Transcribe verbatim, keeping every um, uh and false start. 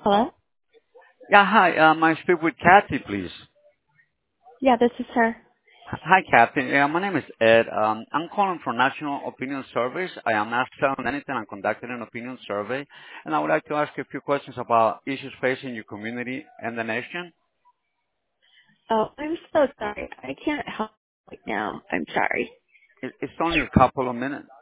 Hello? Yeah, hi. Um, I speak with Kathy, please. Yeah, this is her. Hi, Kathy. Yeah, my name is Ed. Um, I'm calling from National Opinion Surveys. I am not selling anything. I'm conducting an opinion survey, and I would like to ask you a few questions about issues facing your community and the nation. Oh, I'm so sorry. I can't help right now. I'm sorry. It, it's only a couple of minutes.